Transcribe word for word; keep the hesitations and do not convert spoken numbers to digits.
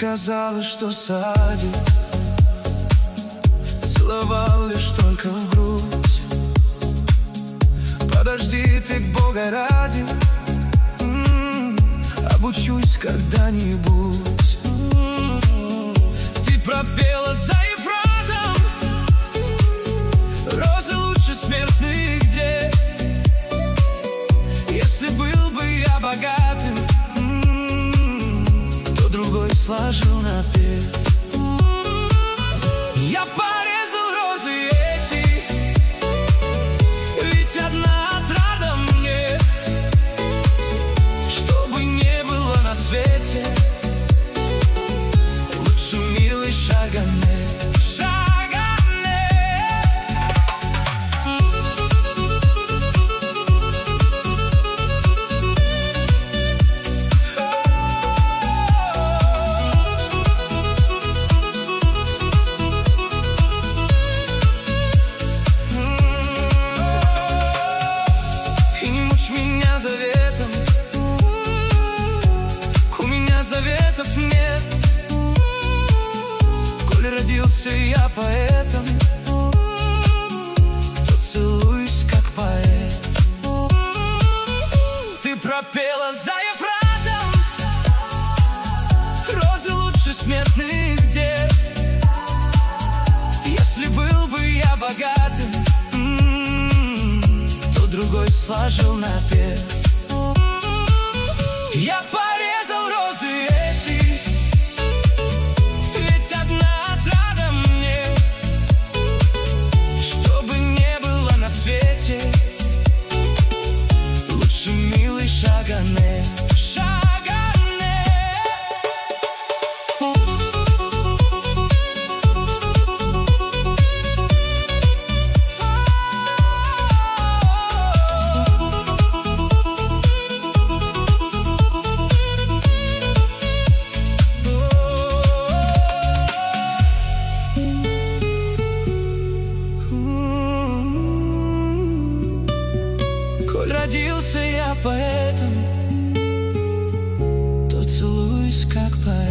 сказала, что садит, целовал лишь только в грудь. Подожди ты, Бога ради, м-м, обучусь когда-нибудь. Ты пропела за Ефратом, розы лучше смертных где. Если был бы я богатым, м-м, то другой сложил напев. Я порезал розы эти, ведь одна отрада мне, чтобы не было на свете лучше милый Шагоне. Заветом, у меня заветов нет. Коль родился я поэтом, то целуюсь как поэт. Ты пропела за Ефратом, розы лучше смертных дев. Если был бы я богатым, другой сложил напев. Я порезал розы эти, ведь одна отрада мне, чтобы не было на свете лучше милый Шагоне. Коль родился я поэтом, то целуюсь как поэт.